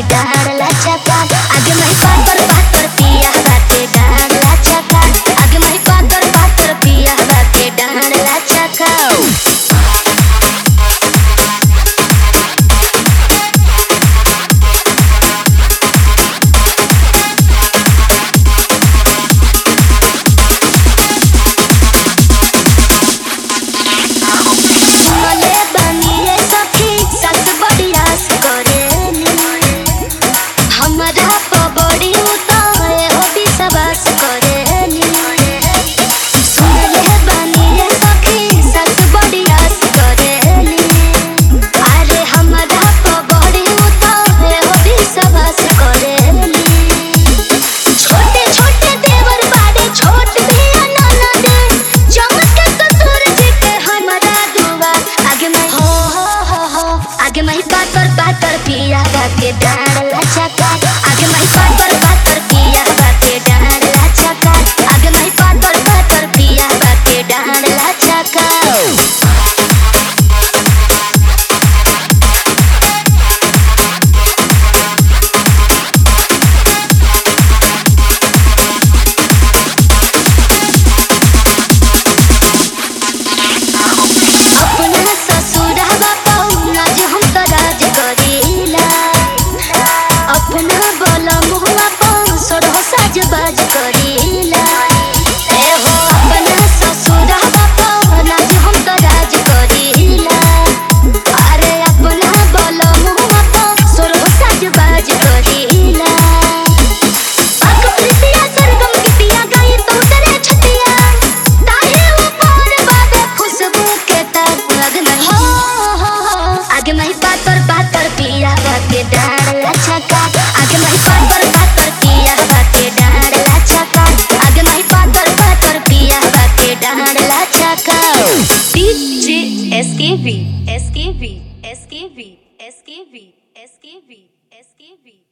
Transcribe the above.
डांड लचका आगे मैं पातर पातर पिया बाटे डांड लचका आगे मैं पातर पातर पिया बाटे डांड लचका आगे मैं पातर पातर पिया बाटे डांड लचका आगे मैं पातर पातर पिया बाटे डांड लचका आगे मैं पातर पातर पिया बाटे डांड लचका बाज करीला ए हो अपना ससुरा बापा नाज हम तो राज करीला अरे अपना बोलो मुआ तो सोरो साज बाज करीला आक प्रीतिया सरगम की पिया गई तो तेरे छतिया ताहे ऊपर बाबे खुशबू के तार लगन हो आगे मैं पातर पातर पिया बाटे डांड लचका आगे मैं पातर पातर पिया बाटे डांड लचका आगे मैं पातर पातर पिया बाटे डांड लचका DJ SKV SKV SKV SKV SKV SKV